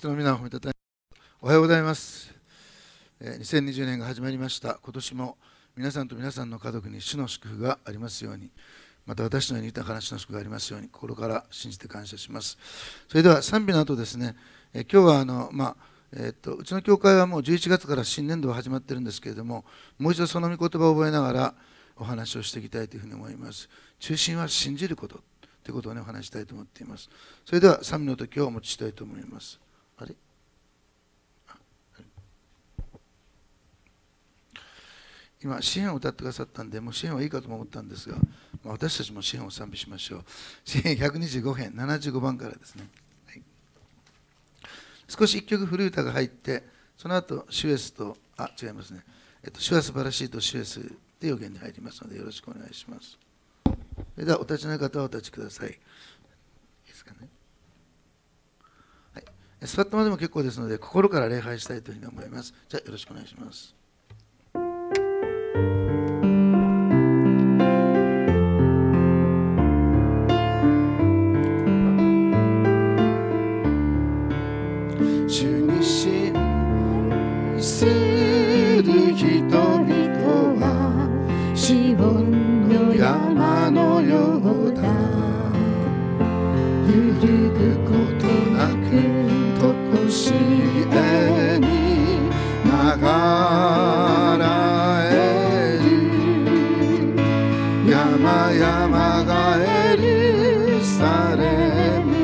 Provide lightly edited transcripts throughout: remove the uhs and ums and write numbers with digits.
主の皆を褒めたたえ、おはようございます。2020年が始まりました。今年も皆さんと皆さんの家族に主の祝福がありますように、また私のように豊かな主の祝福がありますように、心から信じて感謝します。それでは賛美の後ですね、今日はうちの教会はもう11月から新年度が始まっているんですけれども、もう一度その御言葉を覚えながらお話をしていきたいというふうに思います。中心は信じることということをね、お話したいと思っています。それでは賛美の時をお持ちしたいと思います。今、詩篇を歌ってくださったんで、もう詩篇はいいかと思ったんですが、私たちも詩篇を賛美しましょう。詩篇125編、75番からですね。はい、少し一曲古い歌が入って、その後、主イエスと、違いますね。主は素晴らしいと主イエスで予言に入りますので、よろしくお願いします。それでは、お立ちの方はお立ちください。いいですかね。はい、座ったままでも結構ですので、心から礼拝したいというふうに思います。じゃあ、よろしくお願いします。主に信する人々はシオンの山のようだ。揺るぐことなく常しえに流れる。山々がエルサレム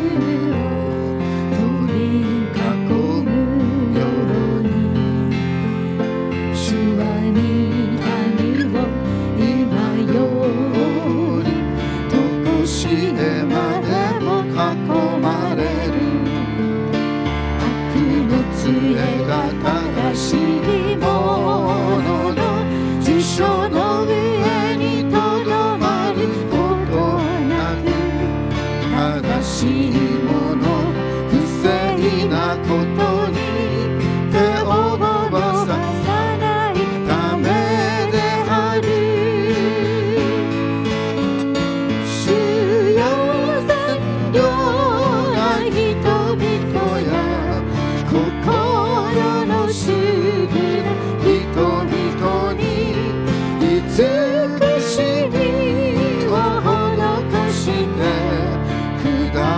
正しいものの辞書の上にとどまることなく、正しいもの不正なことに手を伸ばさないためである。主よ、善良な人々や心の主義な人々に慈しみを施してくだ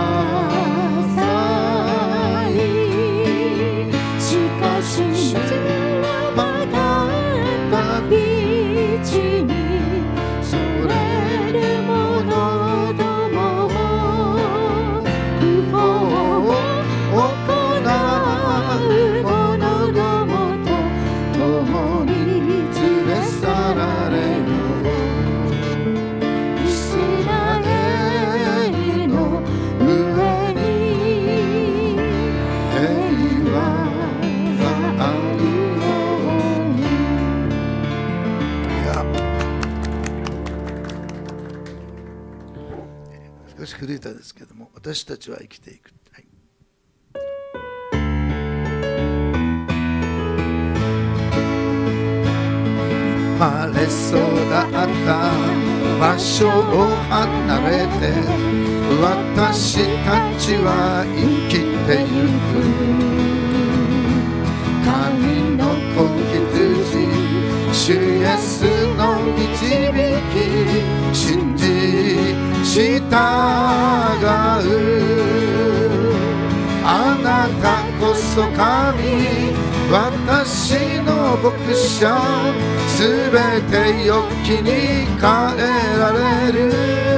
さい。しかしまだ道にそれる者どもを不法を行う者どもと共に連れ去られよう。イスラエルの上に平和があるように。少し古い歌ですけども、私たちは生きていく。生まれ育った場所を離れて私たちは生きてゆく。神の子羊主イエスの導き信じ従う。あなたこそ神、私の牧者、すべて良きに変えられる。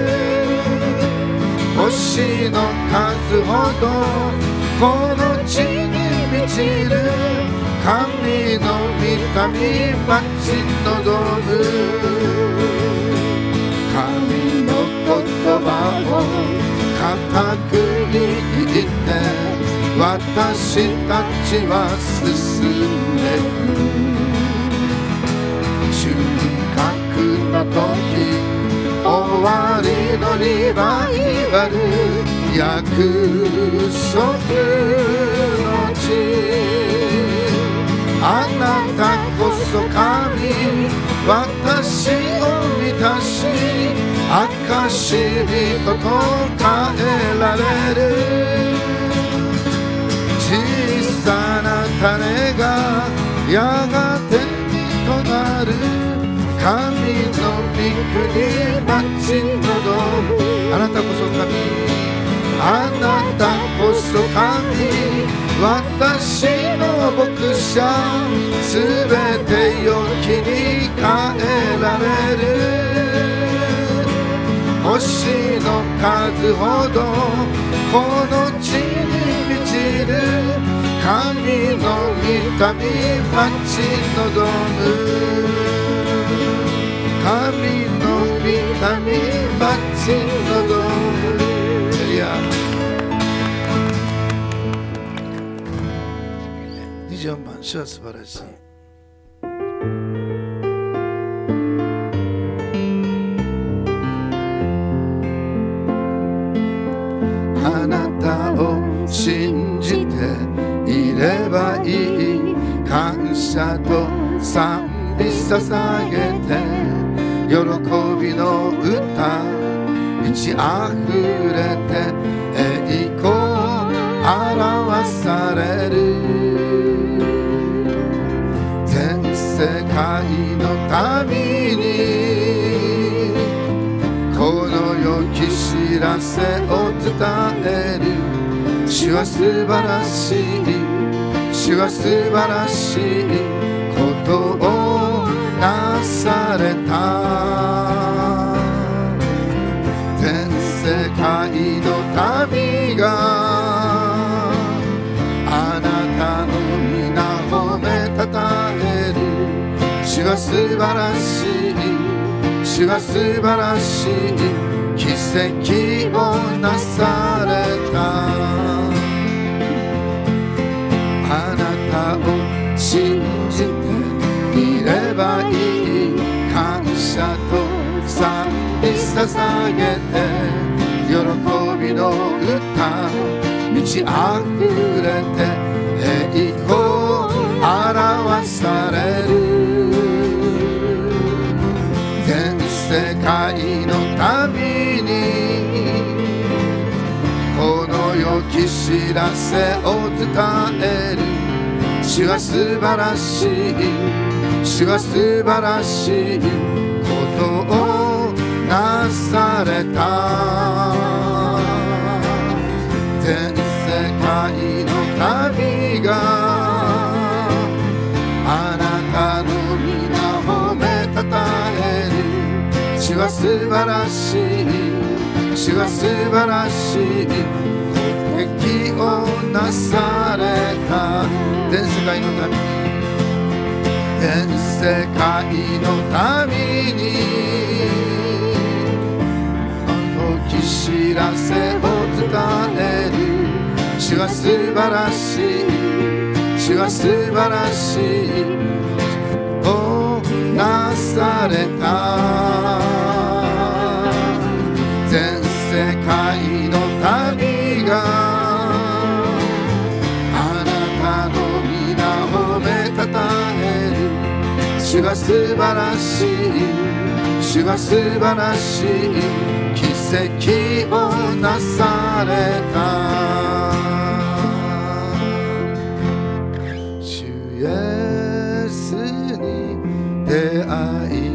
星の数ほどこの地に満ちる。神の御民待ち望む。神の言葉を固く握って私たちは進んでいく。収穫の時、終わりのリバイバル、約束の地。あなたこそ神、私を満たし証人と変えられる。小さな種がやがて実となる。神の御国待ち望む。あなたこそ神、あなたこそ神、私の牧者、すべて良きに変えられる。星の数ほどこの地に満ちる。神の御民待ち望む。神の御民待ち望む。24番、主は素晴らしい。あなたを信じていればいい。感謝と賛美捧げて、喜びの歌満ち溢れて、栄光表される。全世界の民にこの良き知らせを伝える。主は素晴らしい、主は素晴らしいことをなされた。全世界の民があなたの皆褒めたたえる。主は素晴らしい、主は素晴らしい奇跡をなされた。あなたを信じていればいい。感謝と賛美捧げて、喜びの歌満ち溢れて、栄光表される。全世界の民にこの良き知らせを伝える。主は素晴らしい、主は素晴らしいことをなされた。全世界の民があなたの皆褒めたたえる。主は素晴らしい、主は素晴らしい奇跡をなされた。全世界の民、全世界の民に良き知らせを伝える。主は素晴らしい、主は素晴らしいをなされた。全世界の民があなたの皆褒めたたえる。主は素晴らしい、主は素晴らしい奇跡をなされた。主イエスに出会い、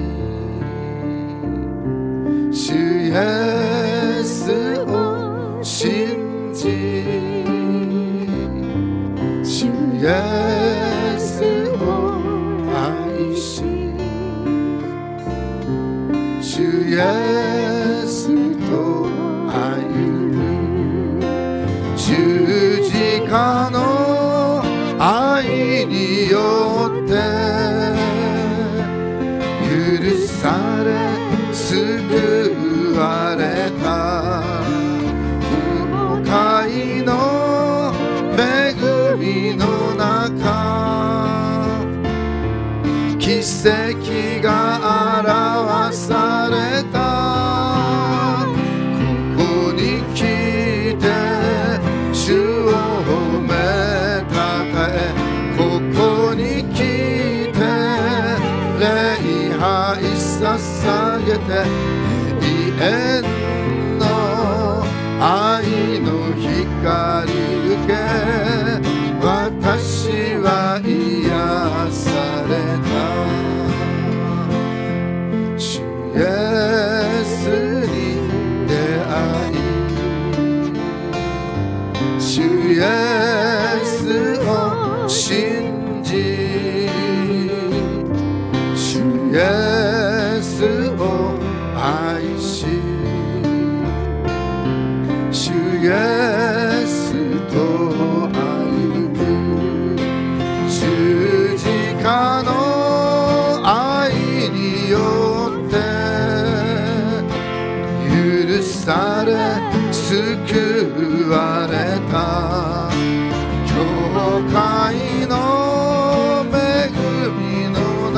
主イエスを信じ、主イエスを愛し、主イエスと歩む。十字架の愛によって許され救われた。不快の恵みの中、奇跡が表された。ここに来て主を褒めたたえ、ここに来て礼拝捧げて、永遠の愛の光受け、 私は癒された。主イエスに出会い、主イエスを信じ、主イエスを愛し、主イエスと歩む、十字架の愛によって許され救われた。教会の恵みの中、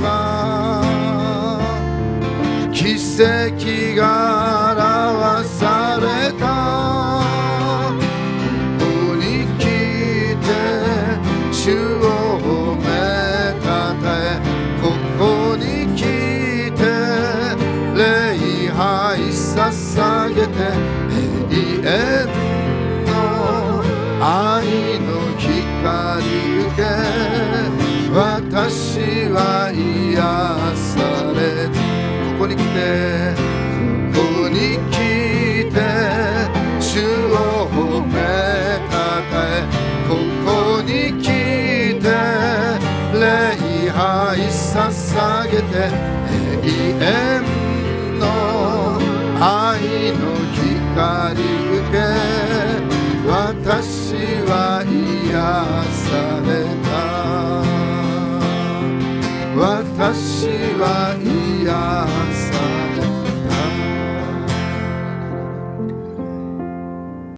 奇跡が表された。ここに来て主を褒めたたえ、ここに来て礼拝捧げて、永遠の愛の光受け、私は癒された。ここに来て、ここに来て主を褒めたたえ、ここに来て礼拝捧げて、永遠の愛の光受け、私は癒され